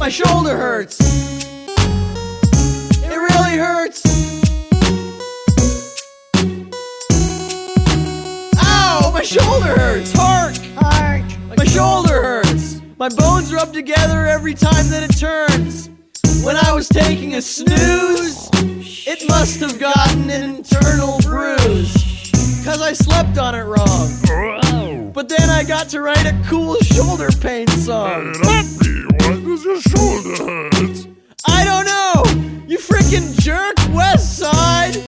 My shoulder hurts. It really hurts. Ow! My shoulder hurts. Hark! My shoulder hurts. My bones rub together every time that it turns. When I was taking a snooze, it must have gotten an internal bruise, 'cause I slept on it wrong. But then I got to write a cool shoulder pain song. Why does your shoulder hurt? I don't know! You freaking jerk!